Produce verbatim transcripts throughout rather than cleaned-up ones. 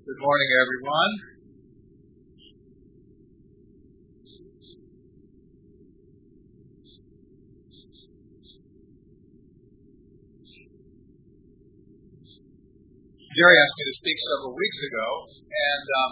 Good morning, everyone. Jerry asked me to speak several weeks ago, and um,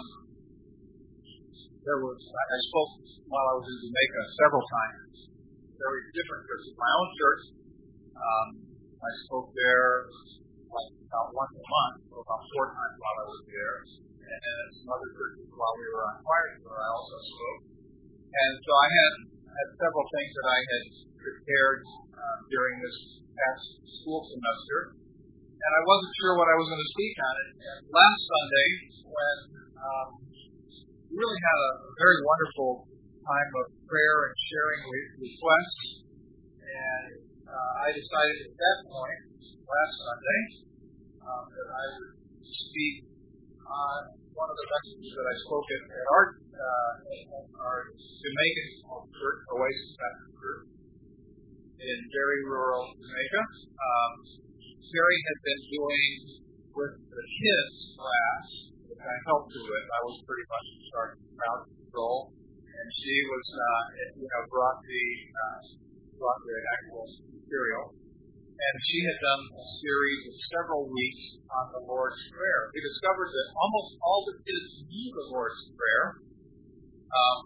there was I spoke while I was in Jamaica several times. Very different churches. My own church, um, I spoke there like about once a month, or about four times while I was there. And then at some other churches while we were on choir tour, I also spoke. And so I had, had several things that I had prepared uh, during this past school semester. And I wasn't sure what I was going to speak on it. And last Sunday, when um, we really had a very wonderful time of prayer and sharing requests, and uh, I decided at that point, last Sunday, um, that I would speak on one of the messages that I spoke at, at our, uh, our Jamaican church, Oasis Baptist Church, in very rural Jamaica. Um, Jerry had been doing with the kids class, which I helped her with. I was pretty much in charge of crowd control, and she was, uh, you know, brought the uh, brought the actual material. And she had done a series of several weeks on the Lord's Prayer. We discovered that almost all the kids knew the Lord's Prayer, um,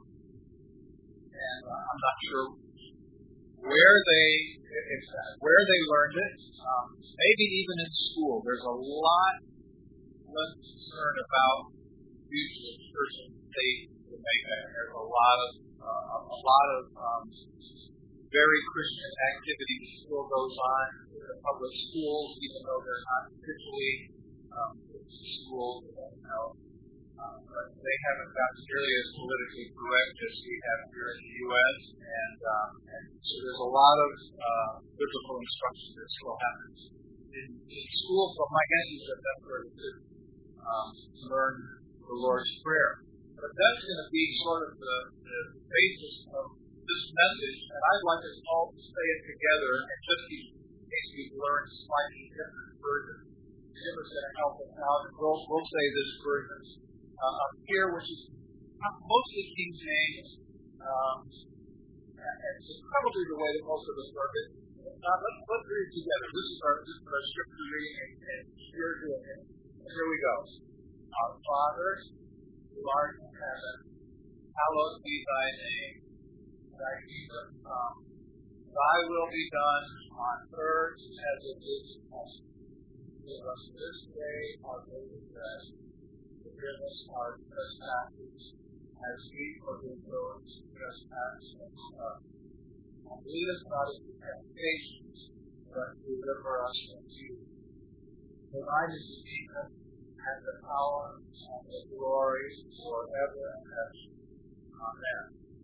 and uh, I'm not sure where they where they learned it. Um, maybe even in school. There's a lot less concern about future person state to make that. There's a lot of uh, a lot of um, very Christian activity that still goes on in the public schools, even though they're not officially um, schools. You know, um, but they haven't gotten nearly as politically correct as we have here in the U S And, um, and so there's a lot of uh, biblical instruction that still happens in, in school. So my guess is that that's where we could um, learn the Lord's Prayer. But that's going to be sort of the, the basis of this message, and I'd like us all to say it together, and just in case we've learned slightly different versions. Jim is going to help us out, and we'll, we'll say this version uh, up here, which is mostly King James, um, and it's probably the way that most of us learn it. Uh, let's, let's read it together. This is our, this is our scripture reading, and, and you're doing it. Here we go. Our Father, who art in heaven, hallowed be thy name. Thy kingdom come. Thy will be done on earth as it is in heaven. Give us this day our daily bread. Forgive us our trespasses, as we forgive those who trespass against us. And lead us not into temptation, but deliver us from evil. For thine is the kingdom, and the power, and the glory, forever and ever. Amen.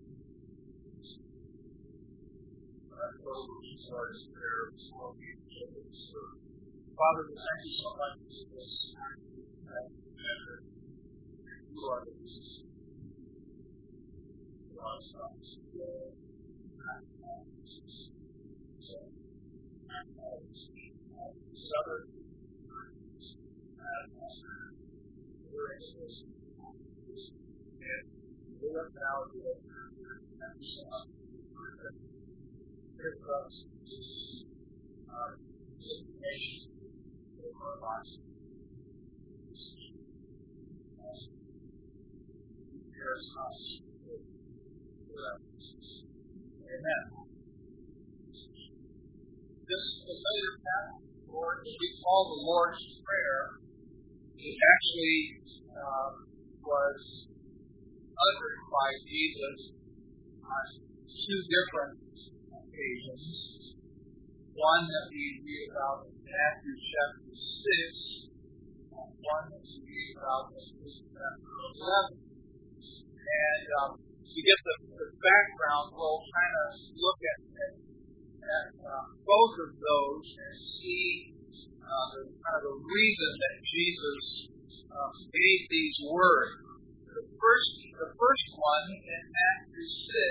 Father, we thank you so much for this. You are the reason. You are the Southern we look now at the give us uh, information for our lives. Prepares us for that. Amen. This familiar passage, Lord, that we call the Lord's Prayer, it actually uh, was uttered by Jesus on two different occasions. One that we read about in Matthew chapter six, and one that we read about in Luke chapter eleven. And um, to get the, the background, we'll kind of look at, at, at uh, both of those and see uh, the kind of the reason that Jesus uh, gave these words. The first, the first one in Matthew six,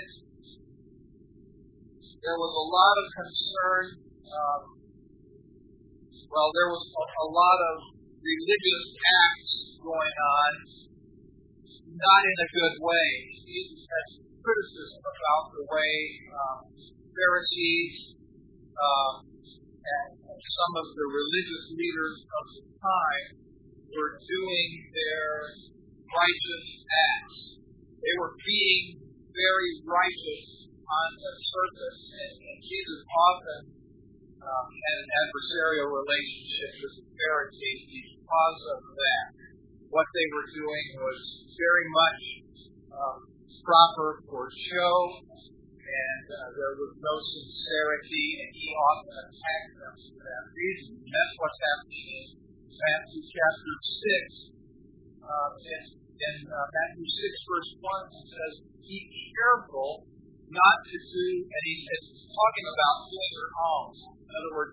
there was a lot of concern. Um, well, there was a, a lot of religious acts going on, not in a good way. Jesus has criticism about the way um, Pharisees uh, and some of the religious leaders of the time were doing their righteous acts. They were being very righteous on the surface, and, and Jesus often um, had an adversarial relationship with the Pharisees because of that. What they were doing was very much um, proper for show, and uh, there was no sincerity, and he often attacked them for that reason. And that's what's happening in Matthew chapter six. Uh, in in uh, Matthew six, verse one, it says, "Be careful not to do," and he's talking about doing your alms. In other words,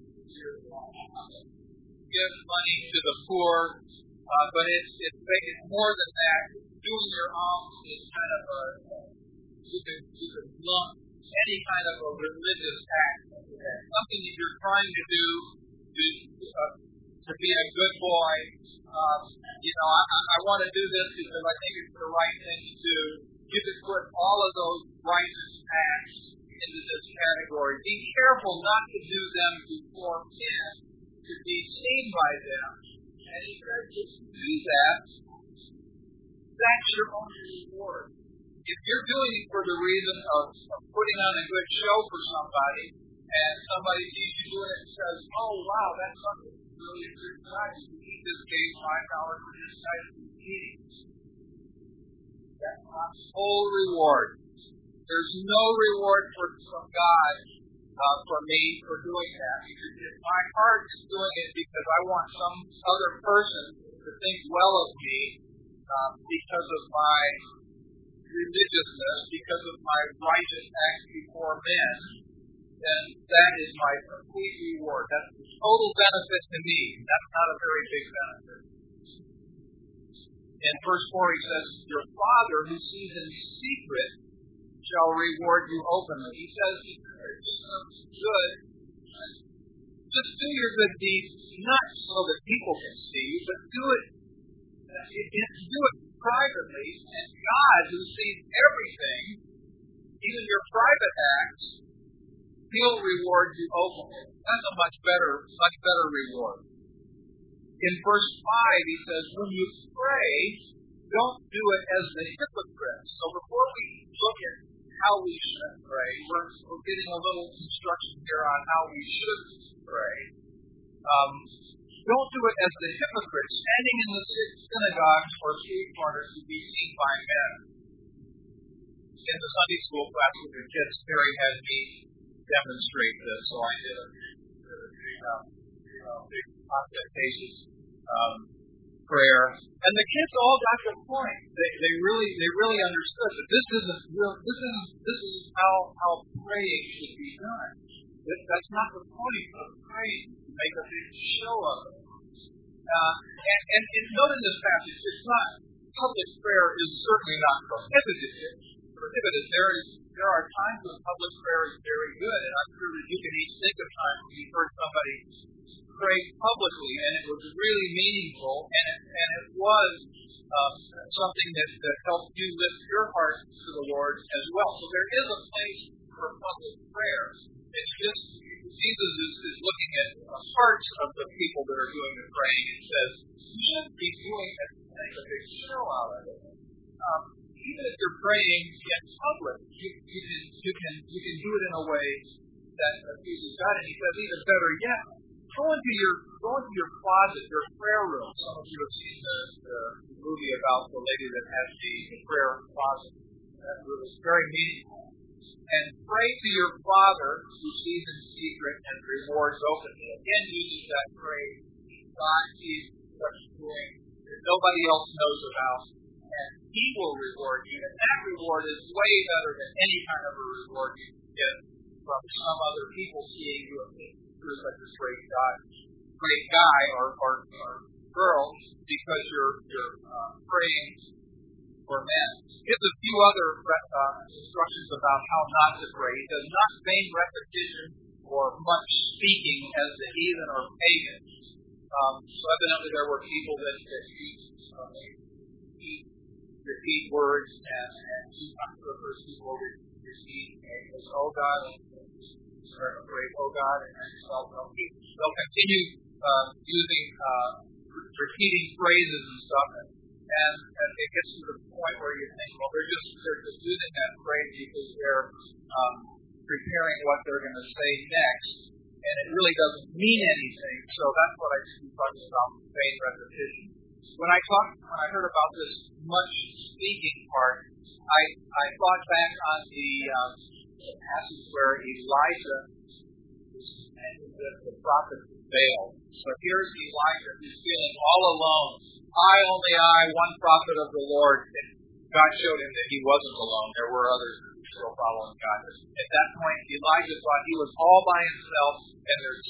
give money to the poor, uh, but it's, it's it's more than that. Doing your alms is kind of a, you can, you can lump any kind of a religious act, something that you're trying to do to, uh, to be a good boy. Um, you know, I, I want to do this because I think it's the right thing to do. You can put all of those righteous acts into this category. Be careful not to do them before men, to be seen by them. And he says, if you do that, that's your own reward. If you're doing it for the reason of, of putting on a good show for somebody, and somebody sees you doing it and says, "Oh, wow, that's something really a good guy. You need this gave five dollars for this guy's meeting." That's not full reward. There's no reward for, from God uh, for me for doing that. Because if my heart is doing it because I want some other person to think well of me uh, because of my religiousness, because of my righteous acts before men, then that is my complete reward. That's the total benefit to me. That's not a very big benefit. In verse four he says, "Your Father who sees in secret shall reward you openly." He says, do something good. Just do your good deeds, not so that people can see you, but do it, do it privately, and God, who sees everything, even your private acts, He'll reward you openly. That's a much better, much better reward. In verse five, he says, when you pray, don't do it as the hypocrites. So before we look at how we should pray, we're, we're getting a little instruction here on how we should pray. Um, don't do it as the hypocrites, standing in the synagogues or street corners to be seen by men. In the Sunday school class with the kids, Mary had me demonstrate this, so I did a big, um, you know, big ostentatious um, prayer, and the kids all got the point. They, they really, they really understood that this isn't real. This is this is how how praying should be done. That, that's not the point of praying. To make a big show of it. Uh, and, and, and note in this passage, it's not public prayer is certainly not prohibited. Prohibited. There is there are times when public prayer is very good, and I'm sure that you can each think of times when you heard somebody pray publicly, and it was really meaningful, and it, and it was uh, something that, that helped you lift your heart to the Lord as well. So there is a place for public prayer. It's just Jesus is, is looking at the hearts of the people that are doing the praying and says, you shouldn't be doing it to make a big show out of it. Um, even if you're praying in public, you, you can you can you can do it in a way that pleases God. And he says, even better yet, go into your go into your closet, your prayer room. Some of you have seen the, the movie about the lady that has the, the prayer closet. That was very meaningful. And pray to your Father who sees in secret and rewards openly. Again, uses that phrase, God sees what you're doing that nobody else knows about, and He will reward you. And that reward is way better than any kind of a reward you can get from some other people seeing you and thinking you're such a great guy, great guy or, or, or girl because you're you're uh, praying for men. Gives a few other uh, instructions about how not to pray. He does not vain repetition or much speaking as the heathen or pagans. Um, so evidently there were people that, that used uh, repeat, repeat words, and, and sometimes the first people would repeat, as, oh God, and start to pray, oh God, and they'll, they'll, keep, they'll continue uh, using, uh, repeating phrases and stuff, and, and, and it gets to the point where you think, well, they're just, they're just using that phrase because they're um, preparing what they're going to say next. And it really doesn't mean anything. So that's what I think we're talking about with vain repetition. When I talked, when I heard about this much speaking part, I I thought back on the, um, the passage where Elijah was commanded the, the prophet of Baal. So here's Elijah who's feeling all alone. I, only I, one prophet of the Lord. And God showed him that he wasn't alone. There were others who were still following God. At that point, Elijah thought he was all by himself, and there's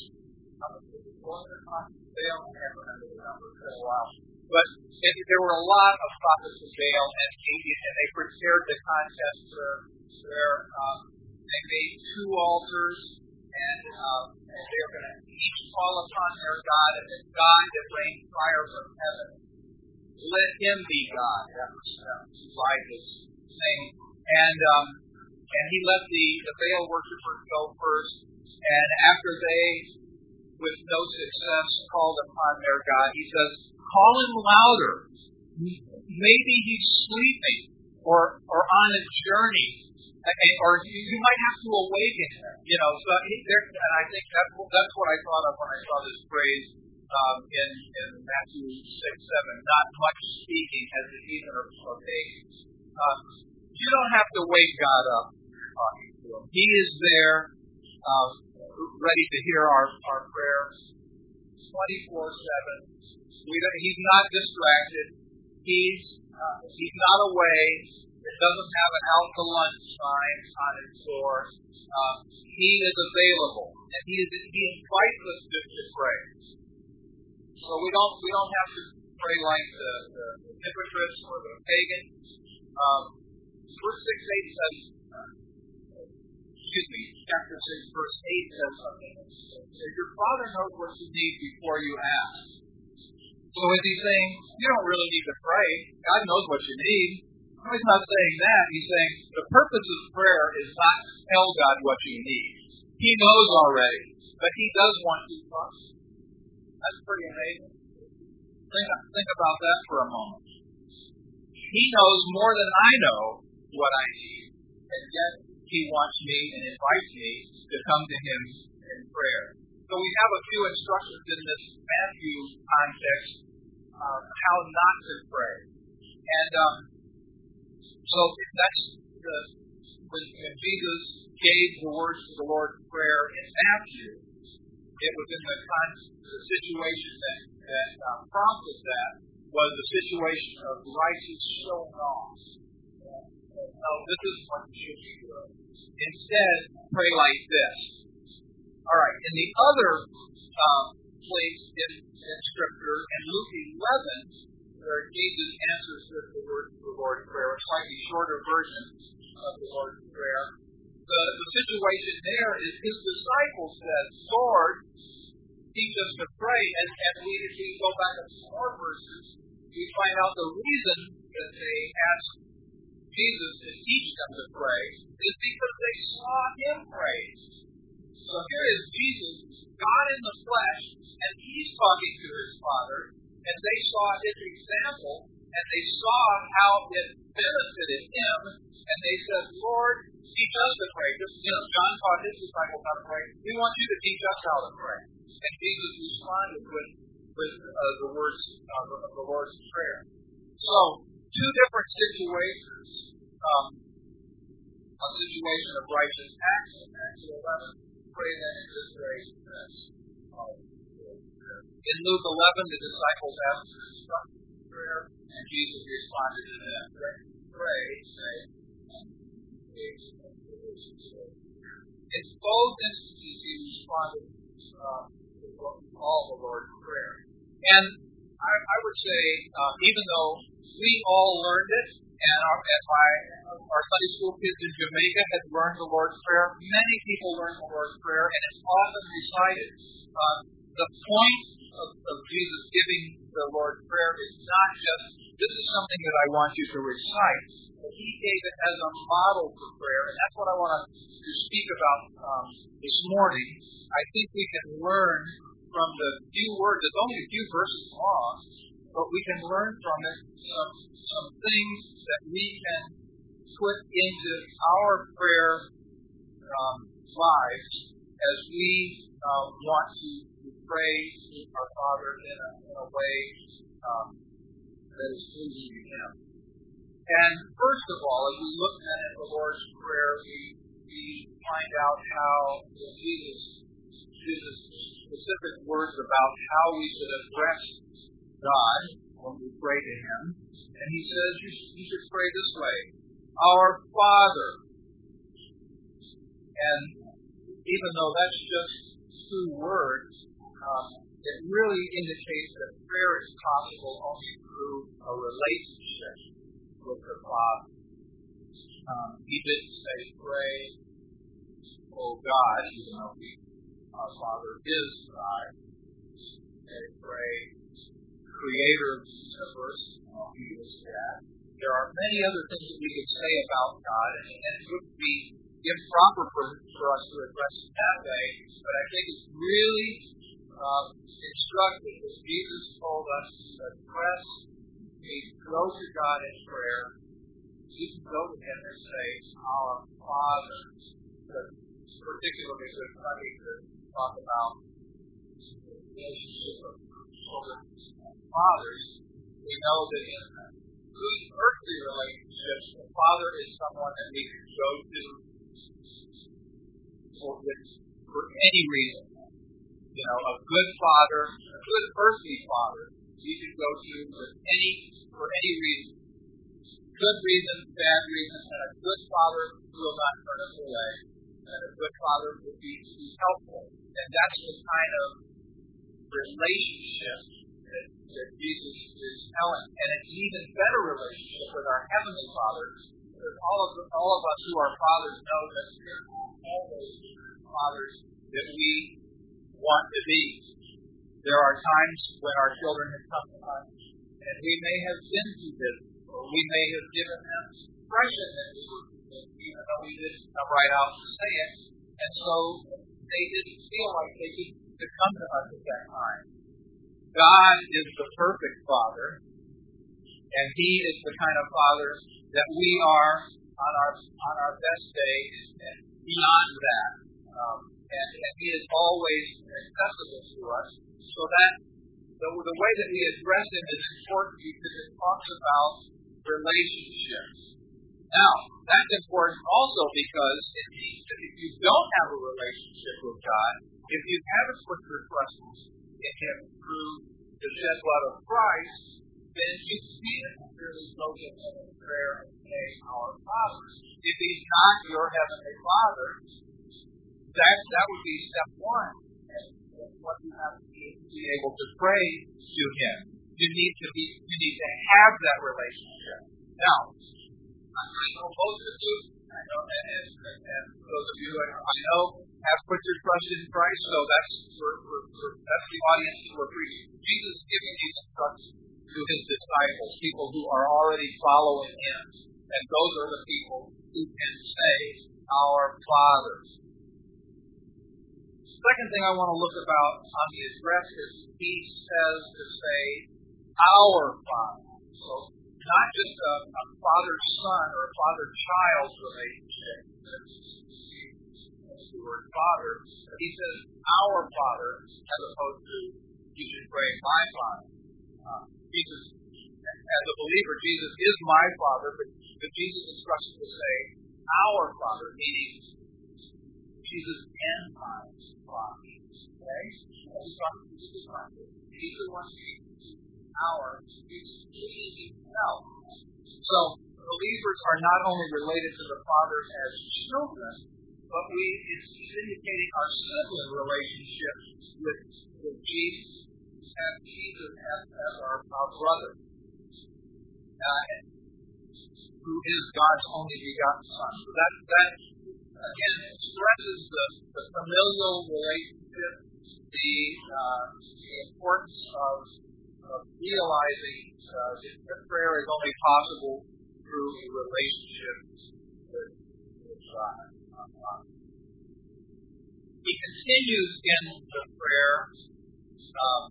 Baal, I can't remember the number, it's been a while. But it, there were a lot of prophets of Baal, and, and they prepared the contest where, where um, they made two altars, and, um, and they were going to each call upon their God, and the God that rained fire from heaven, let him be God. That was uh, Elijah's thing. And um, and he let the, the Baal worshippers go first, and after they, with no success, called upon their God, he says, call him louder. Maybe he's sleeping or or on a journey, or you might have to awaken him. You know, so he, there, and I think that's that's what I thought of when I saw this phrase um, in in Matthew six seven. Not much speaking as the heathen are pagans. Um, you don't have to wake God up talking to him. He is there, um, ready to hear our our prayers, twenty-four seven. We don't, he's not distracted. He's uh, he's not away. It doesn't have an out to lunch sign on its door. Uh, he is available, and he is he invites us to, to pray. So we don't we don't have to pray like the, the, the hypocrites or the pagans. Um, verse six eight says, uh, excuse me, chapter six verse eight says something. Your Father knows what you need before you ask. So is he saying, you don't really need to pray. God knows what you need. No, he's not saying that. He's saying the purpose of prayer is not to tell God what you need. He knows already, but he does want you to trust. That's pretty amazing. Think, think about that for a moment. He knows more than I know what I need, and yet he wants me and invites me to come to him in prayer. So we have a few instructions in this Matthew context uh, how not to pray. And um, so that's the, when, when Jesus gave the words to the Lord's Prayer in Matthew, it was in the, con- the situation that, that uh, prompted that was the situation of righteous showing off. No, this is what you should be doing. Instead, pray like this. All right, in the other uh, place in, in Scripture, in Luke eleven, where Jesus answers with the words of the Lord's Prayer, a slightly shorter version of the Lord's Prayer, the, the situation there is his disciples said, Lord, teach us to pray. And, and we, if we go back a few more verses, we find out the reason that they asked Jesus to teach them to pray is because they saw him pray. So here is Jesus, God in the flesh, and he's talking to his Father, and they saw his example, and they saw how it benefited him, and they said, Lord, teach us to pray. Just, you know, John taught his disciples how to pray. We want you to teach us how to pray. And Jesus responded with, with uh, the words of uh, the Lord's Prayer. So, two different situations. Um, a situation of righteous acts in Matthew eleven. Pray then in this way. In Luke eleven, the disciples asked for instruction in prayer, and Jesus responded to them. Pray, say, in both instances, he responded uh, to what we call the Lord's Prayer. And I, I would say, uh, even though we all learned it, and our, and my, our Sunday school kids in Jamaica had learned the Lord's Prayer, many people learn the Lord's Prayer, and it's often recited. Uh, the point of, of Jesus giving the Lord's Prayer is not just, this is something that I want you to recite, but he gave it as a model for prayer, and that's what I want to speak about um, this morning. I think we can learn from the few words, it's only a few verses long, but we can learn from it some, some things that we can put into our prayer um, lives as we uh, want to, to pray to our Father in a, in a way um, that is pleasing to Him. And first of all, as we look at the Lord's Prayer, we, we find out how Jesus uses specific words about how we should address God when we pray to Him. And He says you should, you should pray this way, Our Father. And even though that's just two words, um, it really indicates that prayer is possible only through a relationship with the Father. Um, he didn't say pray, oh God, even though we, our Father is God. They pray, Creator of the universe, He is that. There are many other things that we could say about God, and, and it would be improper for, for us to address it that way, but I think it's really uh, instructive that Jesus told us to address, we go to God in prayer, you can go to Him and say, Our Father. But particularly with money to talk about the relationship of children and fathers, we know that in good earthly relationships, the father is someone that we can go to for, for any reason. You know, a good father, a good earthly father, you can go to with any, for any reason. Good reasons, bad reasons, and a good father will not turn us away. And a good father will be, be helpful. And that's the kind of relationship that, that Jesus is telling. And it's an even better relationship with our Heavenly Father. Because all of, the, all of us who are fathers know that we're always fathers that we want to be. There are times when our children have come to us, and we may have been too busy, or we may have given them impression that we were too busy, even though we didn't come right out to say it. And so they didn't feel like they could to come to us at that time. God is the perfect Father, and He is the kind of Father that we are on our on our best day and beyond that. Um, and, and He is always accessible to us. So that the, the way that we address Him is important because it talks about relationships. Now, that's important also because it means that if you don't have a relationship with God, if you haven't put your trust in Him through the shed blood of Christ, then you can't really go to Him in prayer and say, Our Father. If He's not your Heavenly Father, that that would be step one. And what you have to do is be able to pray to Him. You need to be, you need to have that relationship. Now, I know most of you, I know, and, and, and those of you I know have put your trust in Christ, so that's for, for, for, that's the audience who are preaching. Jesus is giving these instructions to His disciples, people who are already following Him, and those are the people who can say, Our Father. Second thing I want to look about on the address is He says to say, Our Father. So not just a, a father-son or a father-child relationship. That's the word Father. But He says, Our Father, as opposed to, you should pray, My Father. Uh, Jesus, as a believer, Jesus is my Father, but, but Jesus instructs us to say, Our Father, meaning Jesus and my Father. Okay? He's talking to Jesus Christ. He's the one speaking to our, He's speaking Himself. So, believers are not only related to the Father as children, but we, it's indicating our sibling relationship with, with Jesus, and Jesus as, as our, our brother, uh, who is God's only begotten Son. So that, that again, stresses the, the familial relationship, the, uh, the importance of, of realizing uh, that prayer is only possible through a relationship with, with God. Uh, he continues in the prayer um,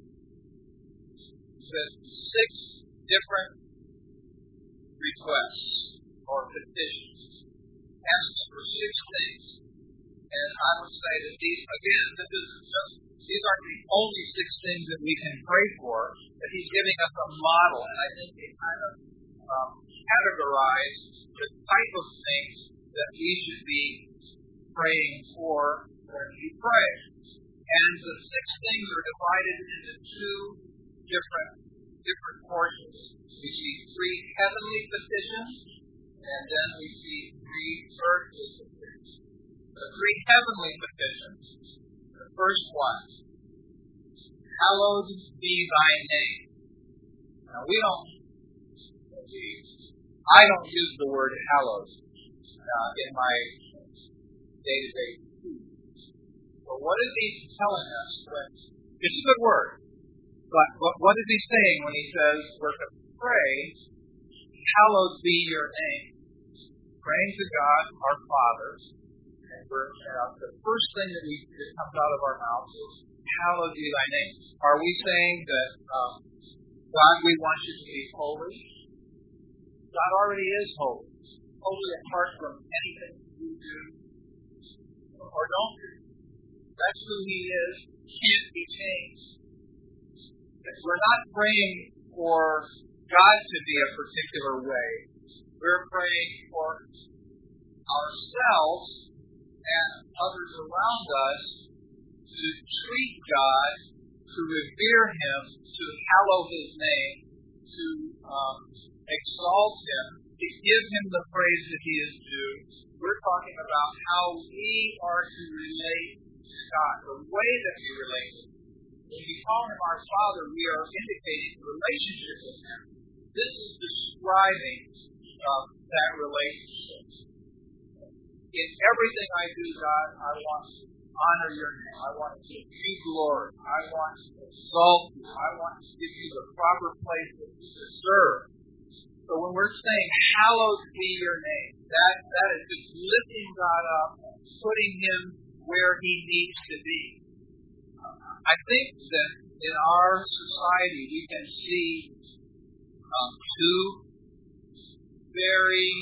with six different requests or petitions, asking for six things. And I would say that these, again, this isn't just, these aren't the only six things that we can pray for, but he's giving us a model, and I think they kind of um, categorize the type of things that we should be praying for when we pray. And the six things are divided into two different different portions. We see three heavenly petitions, and then we see three earthly petitions. The three heavenly petitions. The first one, hallowed be thy name. Now we don't, I don't use the word hallowed uh, in my day-to-day food. But what is he telling us? When, it's a good word, but what, what is he saying when he says we're to pray, hallowed be your name? Praying to God, our Father. Uh, the first thing that, we, that comes out of our mouth is, hallowed be thy name. Are we saying that, um, God, we want you to be holy? God already is holy. Holy apart from anything you do or don't do. That's who he is. Can't be changed. We're not praying for God to be a particular way. We're praying for ourselves and others around us to treat God, to revere him, to hallow his name, to um, exalt him, to give him the praise that he is due. We're talking about how we are to relate to God, the way that we relate to him. When we call him our Father, we are indicating relationship with him. This is describing uh, that relationship. In everything I do, God, I want to honor your name. I want to give you glory. I want to exalt you. I want to give you the proper place that you deserve. So when we're saying, hallowed be your name, that, that is just lifting God up, putting him where he needs to be. I think that in our society we can see um, two very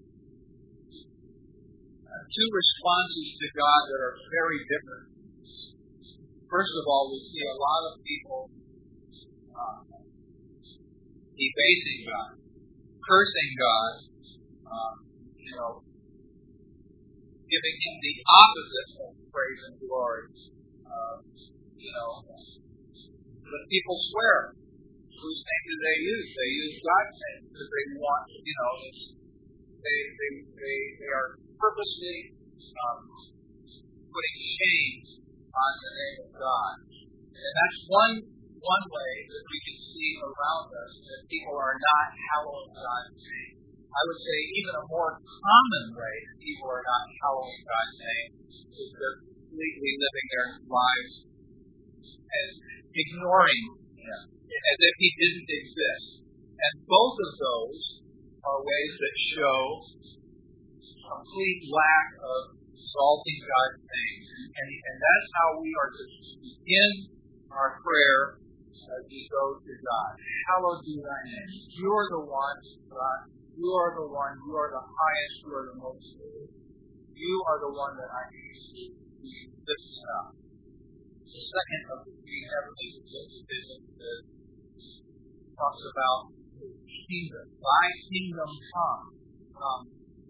uh, two responses to God that are very different. First of all, we see a lot of people uh, debasing God, cursing God, uh, you know, giving him the opposite of praise and glory. Uh, you know, but people swear. Whose name do they use? They use God's name because they want, you know, they they they, they are purposely um, putting shame on the name of God. And that's one one way that we can see around us that people are not hallowing God's name. I would say even a more common way that people are not hallowing God's name is they're completely living their lives as ignoring him, as if he didn't exist. And both of those are ways that show complete lack of exalting God's name. And, and that's how we are to begin our prayer as we go to God. Hallowed be thy name. You are the one, God. You are the one. You are the highest. You are the most holy. You are the one that I need to be lifted up. The second of the three heavenly petitions talks about the kingdom. Thy kingdom come. Um,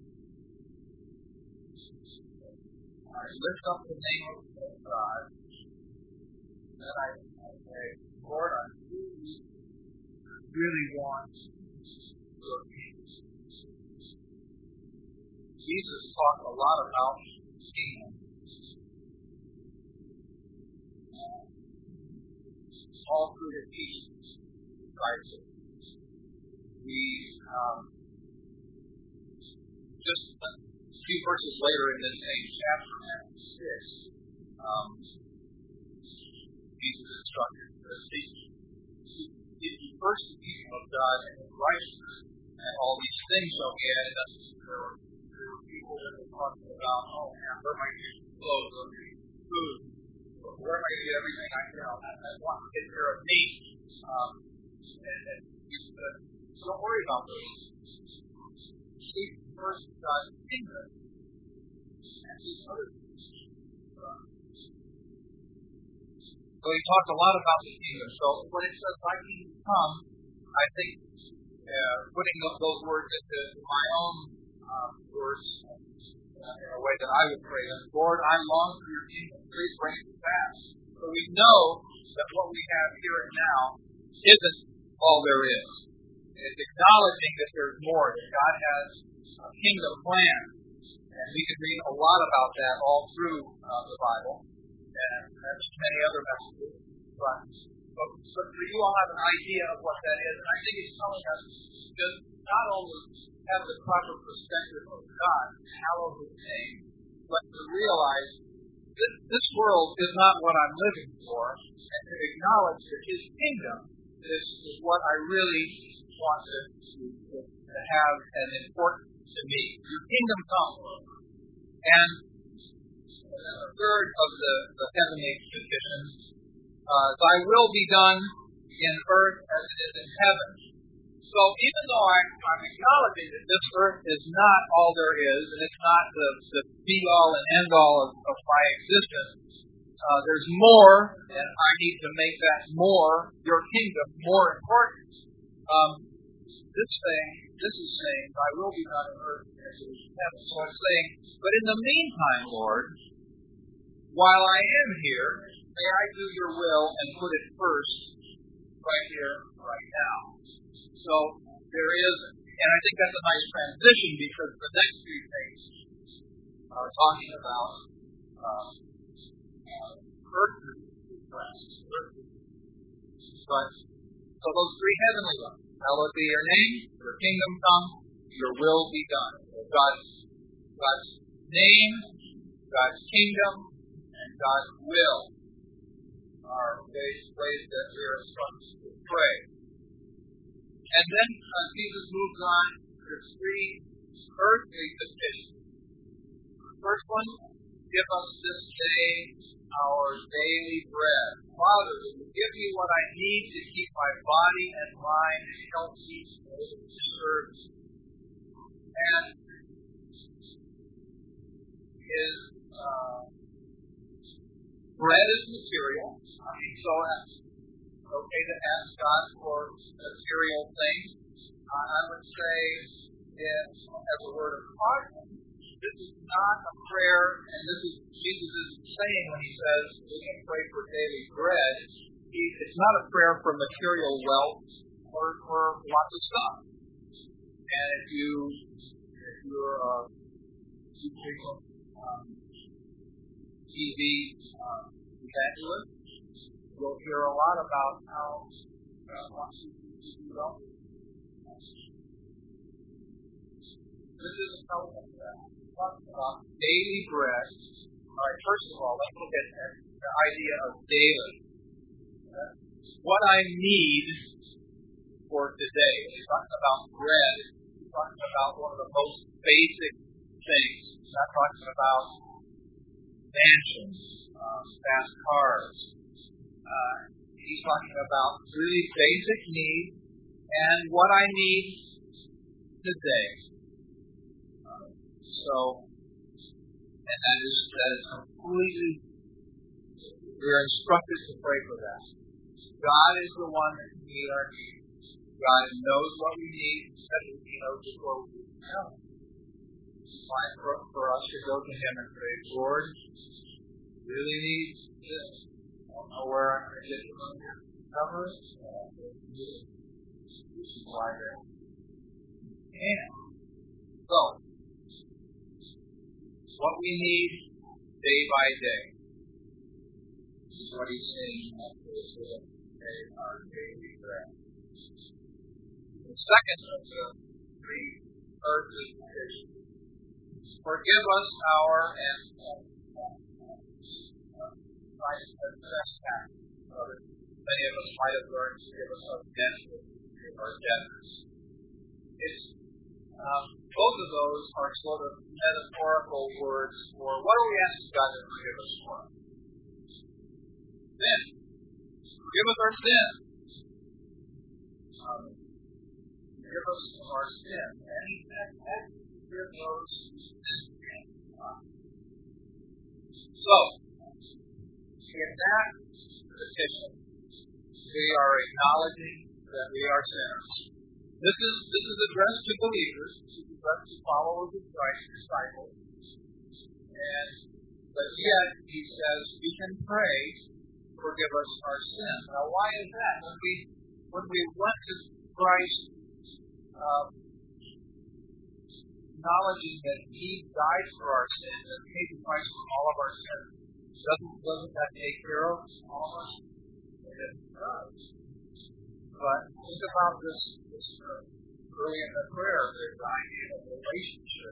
I lift up the name of God, and I, I say, Lord, I really, really want your kingdom. Jesus talked a lot about the kingdom. All through the teachings of Christ. We, um, just a few verses later in this same chapter, Matthew six, um, Jesus is instructed to seek ye first the kingdom of God and His righteousness, and all these things shall be added unto you. There were, there were people that were talking about, oh man, where am I getting clothes, where am I getting food, where am I getting everything I can? I, I want to take care of me. Um, and, and we said, don't worry about those. Seek first God's kingdom and these other things. Uh, So he talked a lot about the kingdom. So when it says, thy kingdom come, I think uh, putting those, those words into my own um, words uh, in a way that I would pray them, Lord, I long for your kingdom. Please bring it to pass. So we know that what we have here and now isn't all there is. It's acknowledging that there's more, that God has a kingdom plan. And we can read a lot about that all through uh, the Bible. And there's many other messages, but, but, but for you all have an idea of what that is, and I think it's telling us to not only have the proper perspective of God, hallow His name, but to realize that this world is not what I'm living for, and to acknowledge that His kingdom is, is what I really want to, to, to have and important to me. Your kingdom come, and a third of the, the heavenly petitions, uh, thy will be done in earth as it is in heaven. So even though I'm, I'm acknowledging that this earth is not all there is, and it's not the, the be-all and end-all of, of my existence, uh, there's more, and I need to make that more, your kingdom, more important. Um, this thing, this is saying, thy will be done in earth as it is in heaven. So it's saying, but in the meantime, Lord, while I am here, may I do your will and put it first right here, right now. So there is, and I think that's a nice transition because the next three things are talking about uh, uh, earthly requests. But, so those three heavenly ones, hallowed be your name, your kingdom come, your will be done. God's, God's name, God's kingdom, and God's will are ways, ways that we are instructed to pray. And then uh, Jesus moves on to three earthly petitions. The first one, give us this day our daily bread. Father, give me what I need to keep my body and mind healthy to serve you. And is uh, bread is material. I mean, so that's okay to ask God for material things. Uh, I would say, it, as a word of caution, this is not a prayer, and this is Jesus isn't saying when he says we can pray for daily bread. He, it's not a prayer for material wealth or for lots of stuff. And if you if you're uh, um, T V uh, evangelist, you'll hear a lot about how God wants you to do well. This isn't telling us that. It's talking about daily bread. All right, first of all, let's look at the idea of daily. Uh, what I need for today. He's talking about bread. He's talking about one of the most basic things. He's not talking about mansions, um, fast cars. Uh, he's talking about really basic needs and what I need today. Uh, so, and that is that is completely. We're instructed to pray for that. God is the one that can meet our needs. God knows what we need, especially He knows before we know. It's fine for, for us to go to Him and say, Lord, really need this. I don't know where I'm going to get from here. Cover it. This is why there. And so, what we need day by day. This is what He's saying in our daily bread. The second of the three earthly petitions. Forgive us our and trespasses. many of us might have learned, forgive us our debts, forgive our debtors. It's, um, both of those are sort of metaphorical words for what are we asking God to forgive us for? Sin. Forgive us our sin. Um, forgive us our sin. And He said, forgive those who sin against us. So, in that petition, we are acknowledging that we are sinners. This is this is addressed to believers. This is addressed to followers of Christ, disciples. And but yet He says we can pray, forgive us our sin. Now, why is that? When we when we went to Christ, um, acknowledging that He died for our sins and paid the price for all of our sins, doesn't doesn't that take care of all of us? It does. But think about this, this uh, early in the prayer, the idea of relationship.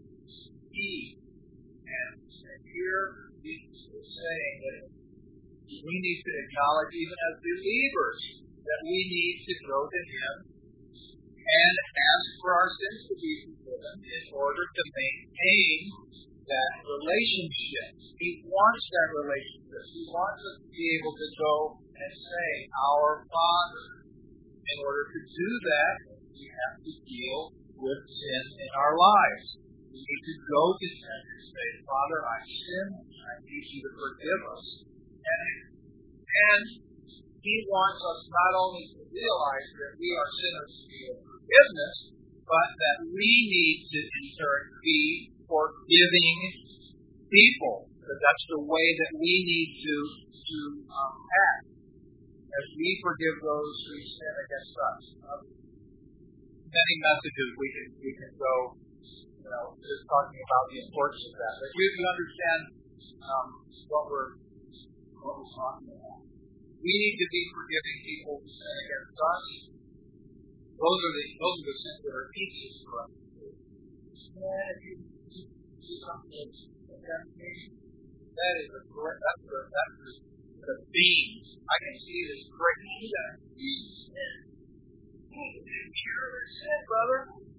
He and, and here Jesus is saying that we need to acknowledge, even as believers, that we need to go to Him and ask for our sins to be forgiven in order to maintain that relationship. He wants that relationship. He wants us to be able to go and say, Our Father. In order to do that, we have to deal with sin in our lives. We need to go to Him and say, Father, I sin. I need You to forgive us. And, and He wants us not only to realize that we are sinners to be of forgiveness, but that we need to, in turn, be forgiving people. Because that's the way that we need to, to um, act. As we forgive those who sin against us. Um, many messages we can we can go, you know, just talking about the importance of that. But you, you understand um, what we're what we're talking about. We need to be forgiving people who sin against us. Those are the those are the sins that are easiest for us to do. And if you do something against me, that is a great that's the that's the The beans. I can see this great beans. Hey, did you hear what I said, brother?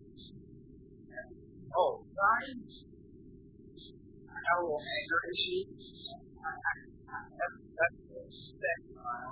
Oh, signs? I have a little anger issue. That's, that's the sex.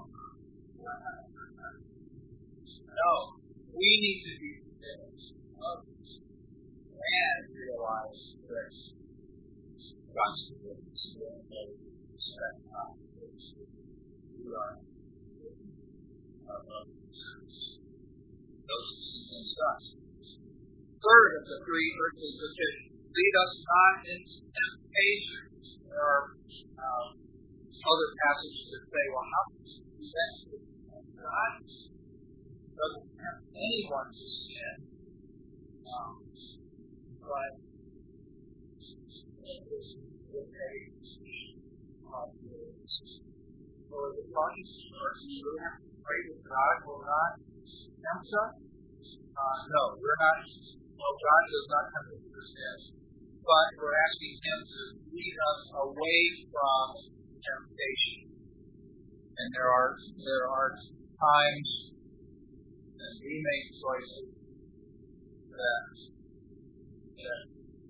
No, we need to be convinced of this and realize that God's forgiveness will never respect us. We are of those against us. Third of the three earthly petitions, lead us not into temptation. There are um, other passages that say, well, how can you do that? God doesn't have anyone to sin. Um, but it is okay um, for the conscious person, you really have to pray that God will not tempt us. Uh, no, we're not. No, God does not come to this end. But we're asking Him to lead us away from temptation. And there are there are times that we make choices that that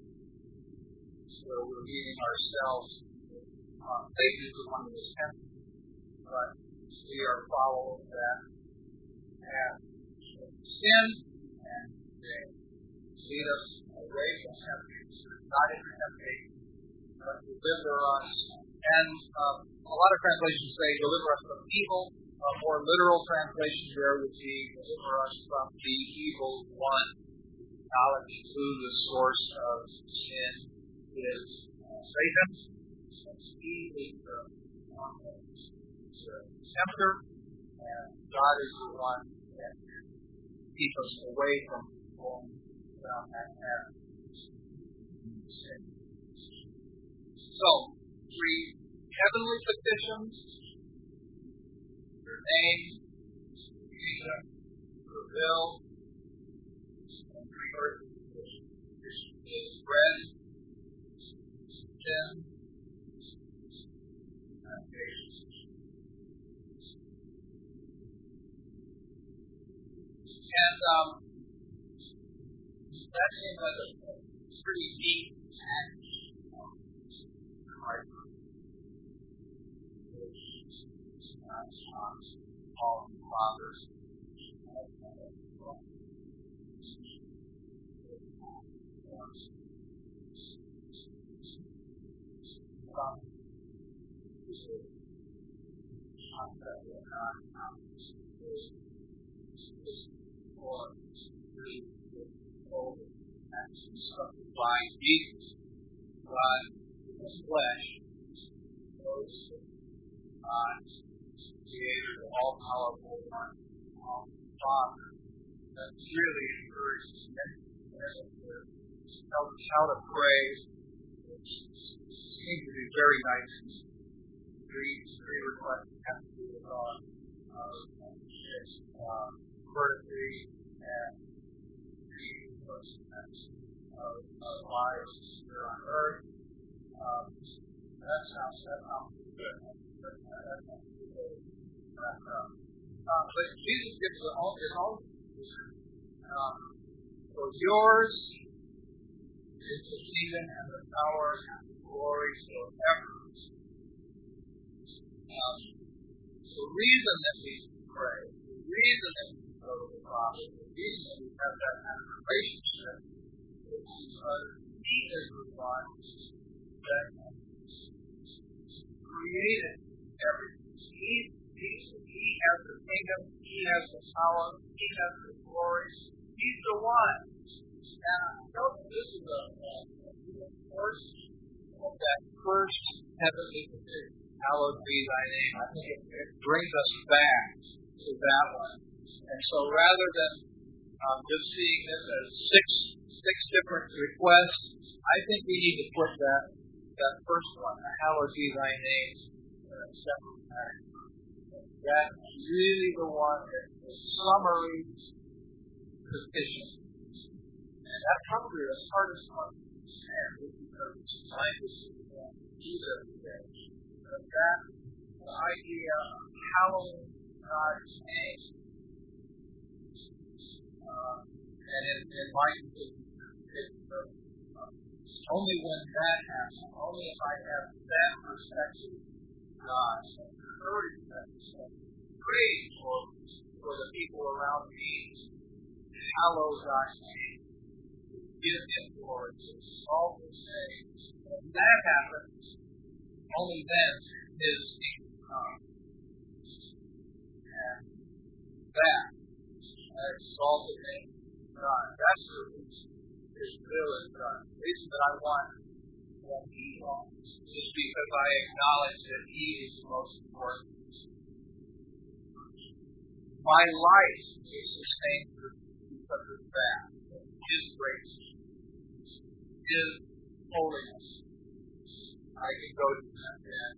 where we're leading ourselves. Uh, Satan is the one who is tempted. But we are following that path of sin and they lead us away from temptation, not into temptation, but deliver us. And um, a lot of translations say deliver us from evil. A more literal translation there would be deliver us from the evil one. Knowledge who the source of sin is Satan. He is the one tempter, and God is the one that can keep us away from going down that path. So, three heavenly petitions, your name, kingdom, your will, and three earthly petitions. Bread, sin, and patience. And um, that seemed like a pretty neat package. All the fathers. By Jesus, God in the flesh, knows God, Creator, the all-powerful one, all Father. That really encourages many to tell us how to pray. It seems to be very nice. Three, three requests have to do with God, uh, uh, courtesy, and three requests of lives here on earth. Um, that sounds that sounds good. But, uh, uh, uh, but Jesus gives his own his own um, for yours is the kingdom and the power and the glory forever. Um, the reason that we pray, the reason that we go to the Father, the reason that we have that kind of relationship is because He is the one that created everything. He, he, he has the kingdom, He has the power, He has the glory. He's the one. And I know that this is a, a first of that first heavenly petition. Hallowed be thy name. I think it, it brings us back to that one. And so rather than um, just seeing this as six six different requests, I think we need to put that that first one, hallowed be thy name, in a separate pack. That's really the one that the summary petition. And that's probably the hardest one to understand because it's language that we use every day. But that the idea of hallowing God's name, uh, and in, in my opinion, only when that happens, only if I have that perspective of God, courage that praise for, for the people around me, hallow God's name, give Him glory, to exalt His name. When that happens, only then His kingdom comes. And that, that exalted name of God, that's the reason His will is done. The reason that I want what He wants is because I acknowledge that He is the most important. My life is sustained because of that. His grace, His holiness. I can go to that and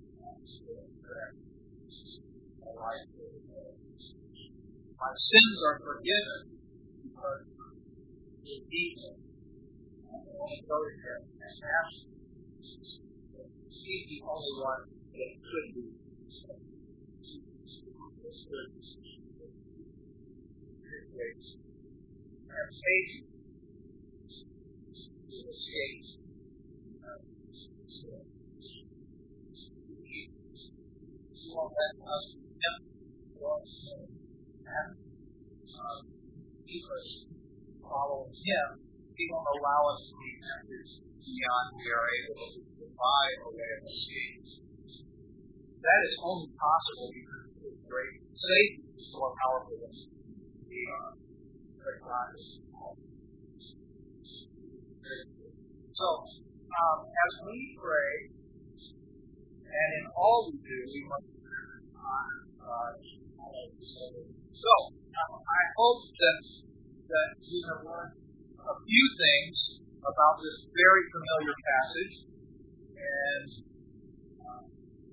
my life is my sins are forgiven because He needs them. I want to go to Him and ask Him. He's the only one that could be. His grace. And Satan to escape. He won't let us and keep us following Him. He won't allow us to be tempted beyond we are able to defy a way of escape. That is only possible because of His grace. Satan is more powerful than we are. But God is powerful. So, um, as we pray, and in all we do, we must honor God. So, um, I hope that that you have learned a few things about this very familiar passage, and um,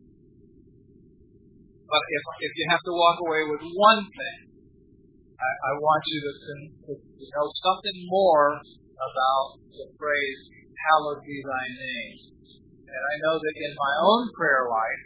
but if if you have to walk away with one thing, I, I want you to, to, to know something more about the phrase "Hallowed be Thy name." And I know that in my own prayer life,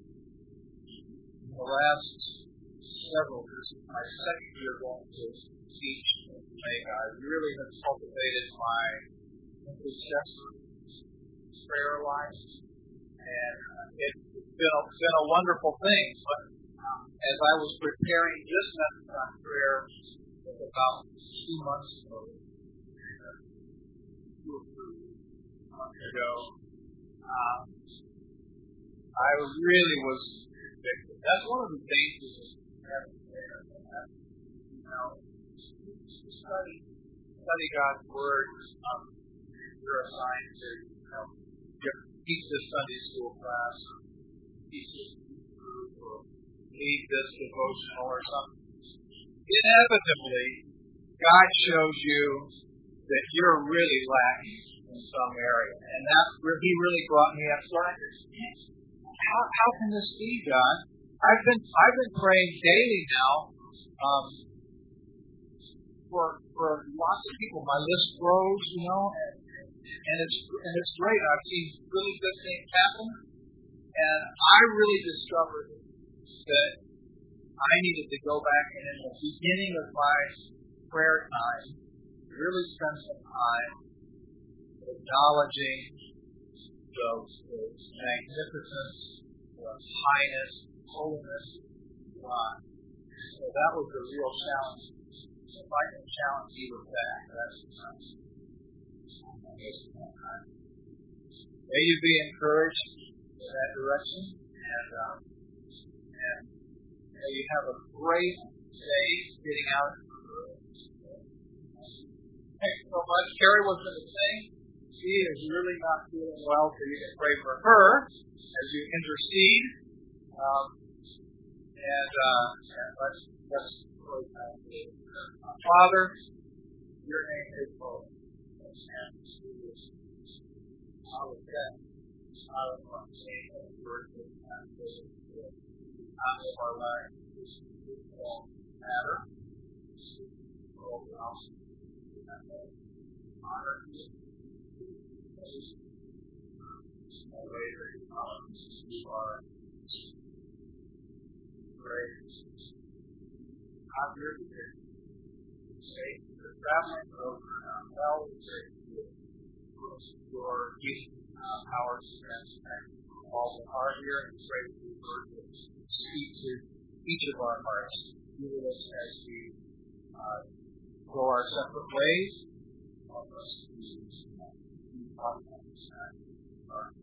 in the last several years, my second year going to teach in Jamaica. I really have cultivated my intercessory prayer life, and it's been a, been a wonderful thing. But um, as I was preparing this message on prayer about two months ago, two or three months ago, um, I really was convicted. That's one of the dangers of having prayer. You know, study, study God's Word. Um, you're assigned to, you know, teach this Sunday school class, or teach this group, or lead this devotional or something. Inevitably, God shows you that you're really lacking in some area. And that's where He really brought me up. So I understand. How, how can this be, God? I've been I've been praying daily now um, for for lots of people. My list grows, you know, and, and it's and it's great. I've seen really good things happen, and I really discovered that I needed to go back and in the beginning of my prayer time, really spend some time acknowledging the, the magnificence, the highness, holiness of God. So that was the real challenge. If I can challenge you with that, that's the challenge. May you be encouraged in that direction, and, um, and may you have a great day getting out. Thanks so much. Carrie was going to sing. She is really not feeling well, so you can pray for her as you intercede. Um, and, uh, and let's, let's pray. Father, your name is holy. And our death, our name of the word of God, out of our lives, this is all matter. This is all gospel. Honor you. Later, you are praise. I'm here today. Say, you're traveling over now. Well, we pray for your healing power to transform all that are here, and pray that you word to speak to each of our hearts. Be with us as we uh, go our separate ways. Help us to be